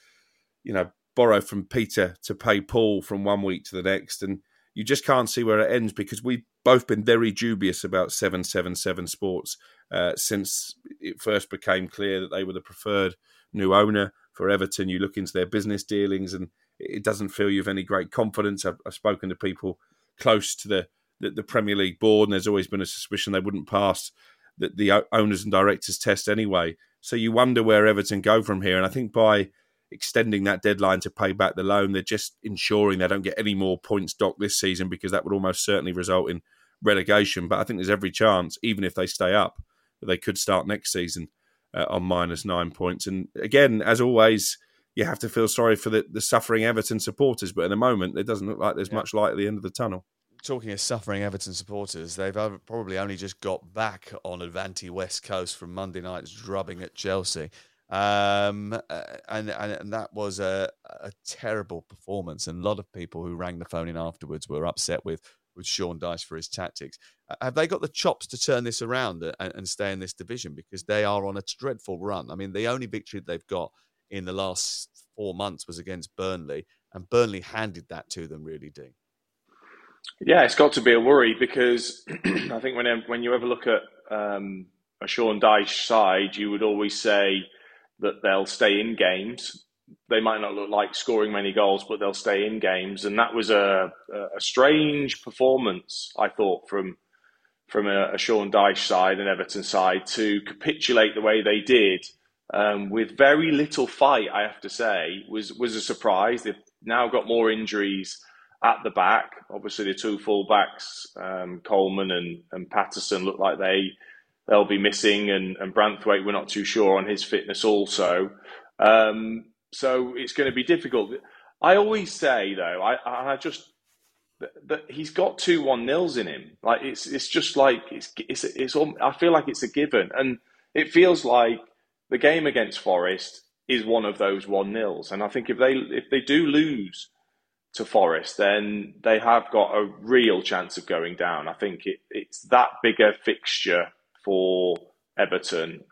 borrow from Peter to pay Paul from one week to the next, and you just can't see where it ends, because we've both been very dubious about 777 Sports since it first became clear that they were the preferred new owner for Everton. You look into their business dealings and it doesn't fill you with any great confidence. I've spoken to people close to the Premier League board, and there's always been a suspicion they wouldn't pass the owners and directors test anyway. So you wonder where Everton go from here. And I think by extending that deadline to pay back the loan, they're just ensuring they don't get any more points docked this season, because that would almost certainly result in relegation. But I think there's every chance, even if they stay up, that they could start next season on -9 points. And again, as always, you have to feel sorry for the suffering Everton supporters. But at the moment, it doesn't look like there's much light at the end of the tunnel. Talking of suffering Everton supporters, they've probably only just got back on Avanti West Coast from Monday night's drubbing at Chelsea. And that was a terrible performance, and a lot of people who rang the phone in afterwards were upset with Sean Dyche for his tactics. Have they got the chops to turn this around and stay in this division? Because they are on a dreadful run. I mean, the only victory they've got in the last 4 months was against Burnley, and Burnley handed that to them, really, Dean. Yeah, it's got to be a worry, because I think when you ever look at a Sean Dyche side, you would always say that they'll stay in games. They might not look like scoring many goals, but they'll stay in games. And that was a strange performance, I thought, from a Sean Dyche side and Everton side, to capitulate the way they did with very little fight, I have to say, was a surprise. They've now got more injuries at the back. Obviously, the two full-backs, Coleman and Patterson, look like they'll be missing, and Branthwaite, we're not too sure on his fitness also. So it's going to be difficult. I always say, though, that he's got 2 1-0s in him. Like it's just like it's. I feel like it's a given, and it feels like the game against Forest is one of those 1-0s. And I think if they do lose to Forest, then they have got a real chance of going down. I think it's that bigger fixture for Everton,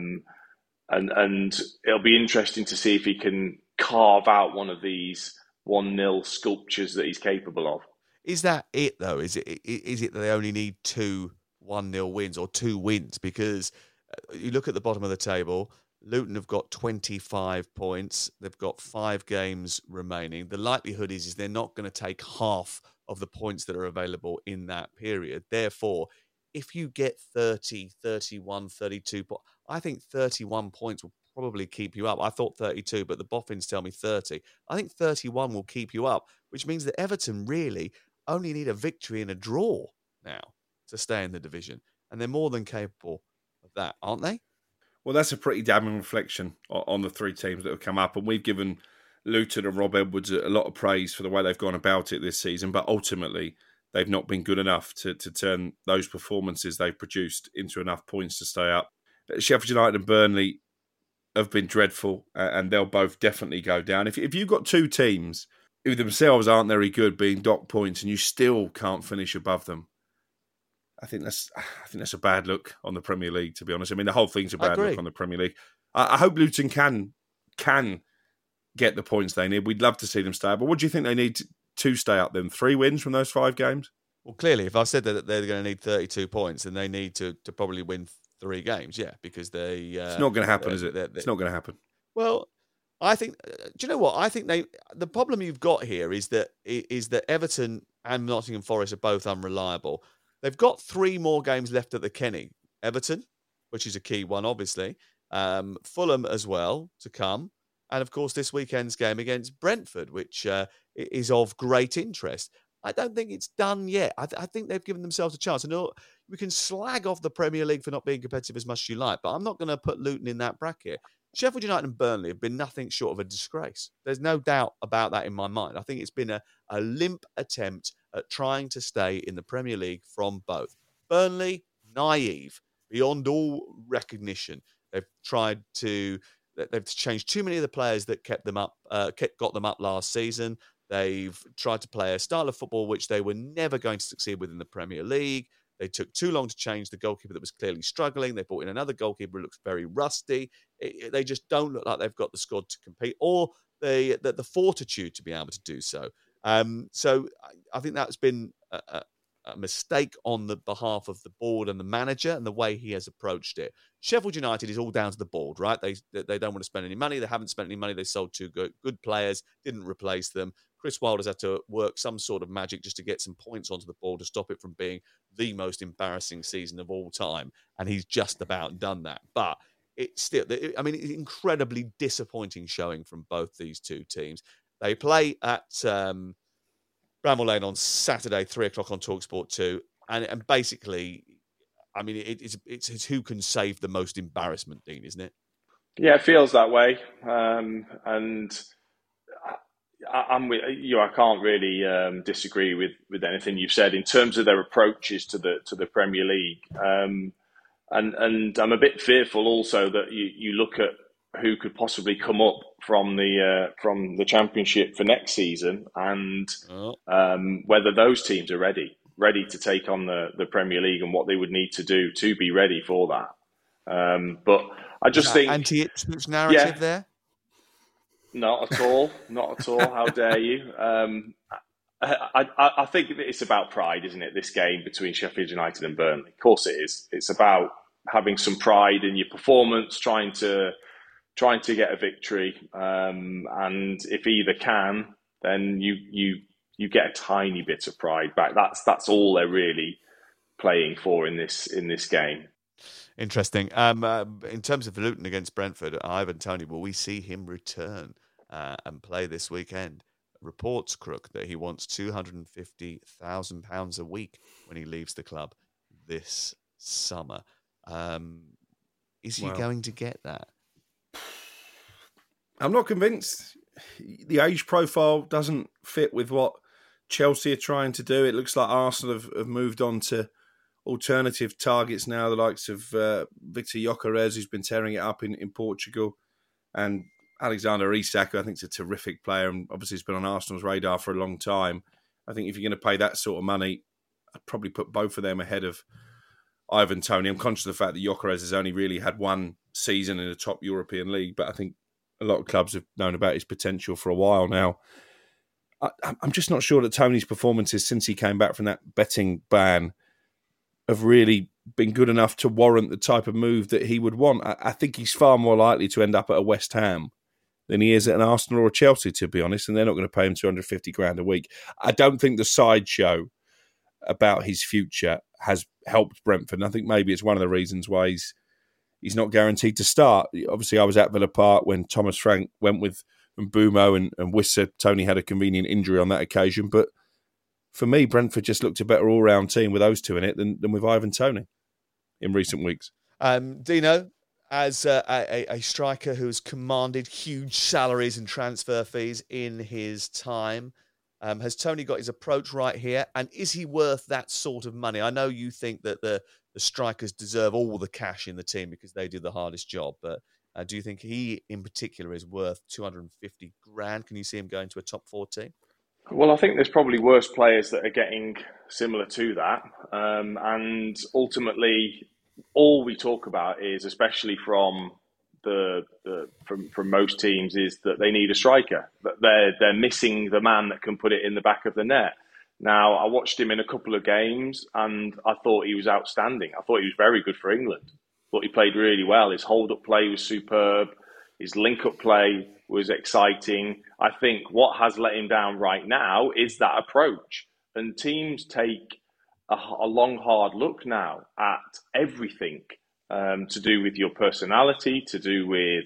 and it'll be interesting to see if he can carve out one of these 1-0 sculptures that he's capable of. Is that it, though? Is it that they only need 2 1-0 wins, or 2 wins? Because you look at the bottom of the table, Luton have got 25 points. They've got 5 games remaining. The likelihood is they're not going to take half of the points that are available in that period. Therefore, if you get 30, 31, 32, I think 31 points will probably keep you up. I thought 32, but the boffins tell me 30. I think 31 will keep you up, which means that Everton really only need a victory and a draw now to stay in the division. And they're more than capable of that, aren't they? Well, that's a pretty damning reflection on the 3 teams that have come up. And we've given Luton and Rob Edwards a lot of praise for the way they've gone about it this season. But ultimately, they've not been good enough to turn those performances they've produced into enough points to stay up. Sheffield United and Burnley have been dreadful, and they'll both definitely go down. If you've got 2 teams who themselves aren't very good, being docked points, and you still can't finish above them, I think that's a bad look on the Premier League, to be honest. I mean, the whole thing's a bad look on the Premier League. I hope Luton can get the points they need. We'd love to see them stay up. But what do you think they need to stay up then? 3 wins from those 5 games? Well, clearly, if I said that they're going to need 32 points, then they need to probably win 3 games, because they... it's not going to happen, is it? It's not going to happen. Well, I think... do you know what? I think the problem you've got here is that Everton and Nottingham Forest are both unreliable. They've got 3 more games left at the Kenny. Everton, which is a key one, obviously. Fulham as well to come. And, of course, this weekend's game against Brentford, which is of great interest. I don't think it's done yet. I think they've given themselves a chance. I know we can slag off the Premier League for not being competitive as much as you like, but I'm not going to put Luton in that bracket. Sheffield United and Burnley have been nothing short of a disgrace. There's no doubt about that in my mind. I think it's been a limp attempt at trying to stay in the Premier League from both. Burnley, naive, beyond all recognition. They've changed too many of the players that got them up last season. They've tried to play a style of football which they were never going to succeed with in the Premier League. They took too long to change the goalkeeper that was clearly struggling. They brought in another goalkeeper who looks very rusty. They just don't look like they've got the squad to compete or the fortitude to be able to do so. So I think that's been a mistake on the behalf of the board and the manager and the way he has approached it. Sheffield United is all down to the board, right? They don't want to spend any money. They haven't spent any money. They sold 2 good players, didn't replace them. Chris Wilder's had to work some sort of magic just to get some points onto the board to stop it from being the most embarrassing season of all time. And he's just about done that. But it's still, it's incredibly disappointing showing from both these 2 teams. They play at Bramall Lane on Saturday, 3:00 on TalkSport 2. And basically, it's who can save the most embarrassment, Dean, isn't it? Yeah, it feels that way. And I'm with you. I can't really disagree with anything you've said in terms of their approaches to the Premier League. And I'm a bit fearful also that you look at who could possibly come up from the Championship for next season, and whether those teams are ready to take on the Premier League and what they would need to do to be ready for that. But I just think anti-Ipswich narrative there. Not at all. How dare you? I think it's about pride, isn't it? This game between Sheffield United and Burnley. Of course it is. It's about having some pride in your performance, trying to get a victory. And if either can, then you get a tiny bit of pride back. That's all they're really playing for in this game. Interesting. In terms of Luton against Brentford, Ivan Toney, will we see him return and play this weekend? Reports, Crook, that he wants £250,000 a week when he leaves the club this summer. Is he going to get that? I'm not convinced. The age profile doesn't fit with what Chelsea are trying to do. It looks like Arsenal have moved on to alternative targets now, the likes of Victor Gyökeres, who's been tearing it up in Portugal, and Alexander Isak, who I think is a terrific player and obviously has been on Arsenal's radar for a long time. I think if you're going to pay that sort of money, I'd probably put both of them ahead of Ivan Toney. I'm conscious of the fact that Gyökeres has only really had 1 season in a top European league, but I think a lot of clubs have known about his potential for a while now. I'm just not sure that Toney's performances since he came back from that betting ban have really been good enough to warrant the type of move that he would want. I think he's far more likely to end up at a West Ham than he is at an Arsenal or a Chelsea, to be honest, and they're not going to pay him $250,000 a week. I don't think the sideshow about his future has helped Brentford, and I think maybe it's one of the reasons why he's not guaranteed to start. Obviously, I was at Villa Park when Thomas Frank went with Mbeumo and Wissa. Toney had a convenient injury on that occasion, but for me, Brentford just looked a better all-round team with those 2 in it than with Ivan Toney in recent weeks. Dino, as a striker who's commanded huge salaries and transfer fees in his time, has Toney got his approach right here? And is he worth that sort of money? I know you think that the strikers deserve all the cash in the team because they do the hardest job, but do you think he in particular is worth $250,000? Can you see him going to a top 4 team? Well, I think there's probably worse players that are getting similar to that. And ultimately, all we talk about is, especially from from most teams, is that they need a striker. That they're missing the man that can put it in the back of the net. Now, I watched him in a couple of games and I thought he was outstanding. I thought he was very good for England. thought he played really well. His hold-up play was superb. His link-up play was exciting. I think what has let him down right now is that approach. And teams take a long, hard look now at everything to do with your personality, to do with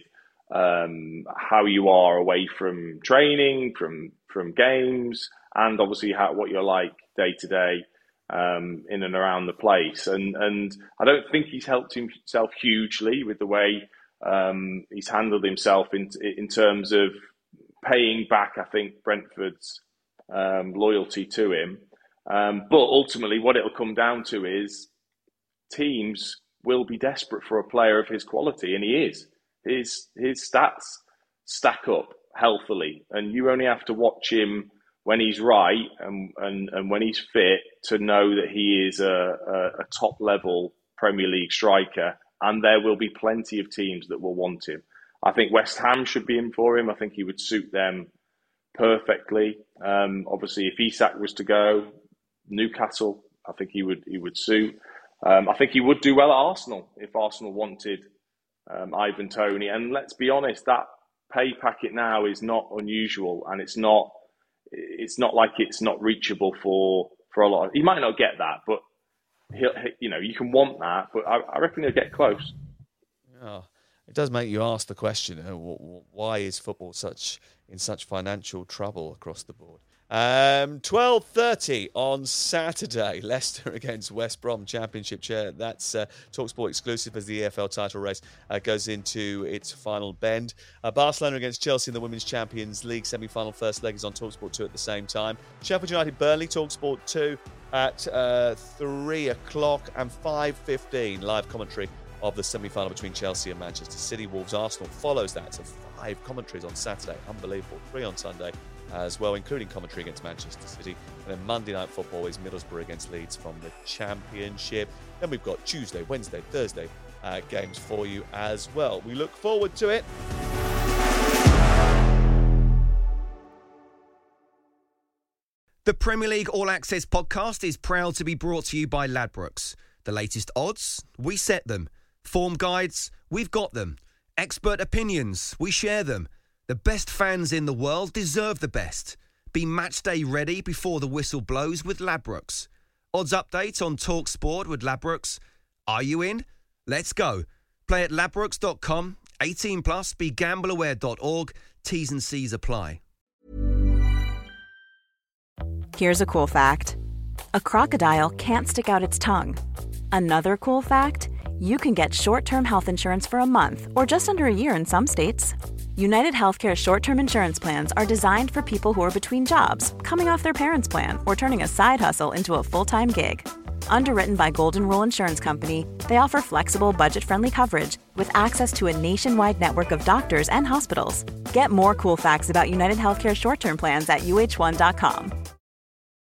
how you are away from training, from games, and obviously what you're like day to day in and around the place. And I don't think he's helped himself hugely with the way he's handled himself in terms of paying back, I think, Brentford's loyalty to him. But ultimately, what it'll come down to is teams will be desperate for a player of his quality, and he is. His stats stack up healthily, and you only have to watch him when he's right and when he's fit to know that he is a top-level Premier League striker, and there will be plenty of teams that will want him. I think West Ham should be in for him. I think he would suit them perfectly. Obviously, if Isak was to go, Newcastle, I think he would suit. I think he would do well at Arsenal if Arsenal wanted Ivan Toney. And let's be honest, that pay packet now is not unusual, and it's not like it's not reachable for a lot. He might not get that, but you can want that. But I reckon he'll get close. Yeah. It does make you ask the question, why is football in such financial trouble across the board? 12:30 on Saturday, Leicester against West Brom, Championship chair. That's TalkSport exclusive as the EFL title race goes into its final bend. Barcelona against Chelsea in the Women's Champions League semi-final. First leg is on TalkSport 2 at the same time. Sheffield United Burnley, TalkSport 2 at 3 o'clock, and 5:15 live commentary of the semi-final between Chelsea and Manchester City. Wolves Arsenal follows that, so 5 commentaries on Saturday. Unbelievable. 3 on Sunday as well, including commentary against Manchester City. And then Monday Night Football is Middlesbrough against Leeds from the Championship. Then we've got Tuesday, Wednesday, Thursday games for you as well. We look forward to it. The Premier League All Access podcast is proud to be brought to you by Ladbrokes. The latest odds, we set them. Form guides, we've got them. Expert opinions, we share them. The best fans in the world deserve the best. Be match day ready before the whistle blows with Ladbrokes. Odds update on TalkSport with Ladbrokes. Are you in? Let's go. Play at ladbrokes.com. 18 plus. BeGambleAware.org. T's and C's apply. Here's a cool fact. A crocodile can't stick out its tongue. Another cool fact, you can get short-term health insurance for a month or just under a year in some states. United Healthcare short-term insurance plans are designed for people who are between jobs, coming off their parents' plan, or turning a side hustle into a full-time gig. Underwritten by Golden Rule Insurance Company, they offer flexible, budget-friendly coverage with access to a nationwide network of doctors and hospitals. Get more cool facts about United Healthcare short-term plans at uh1.com.